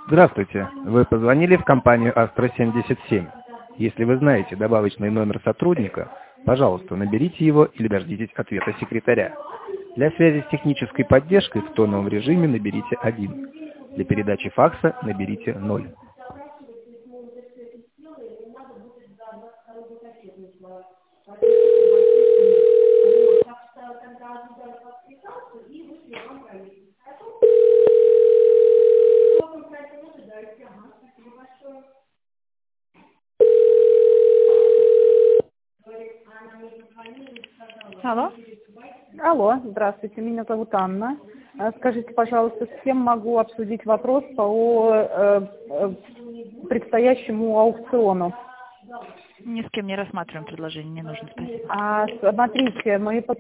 Здравствуйте. Вы позвонили в компанию Астра-77. Если вы знаете добавочный номер сотрудника, пожалуйста, наберите его или дождитесь ответа секретаря. Для связи с технической поддержкой в тоновом режиме наберите 1. Для передачи факса наберите 0. Алло. Алло, здравствуйте, меня зовут Анна. Скажите, пожалуйста, с кем могу обсудить вопрос по предстоящему аукциону? Ни с кем не рассматриваем предложение, не нужно, спасибо. Смотрите, мы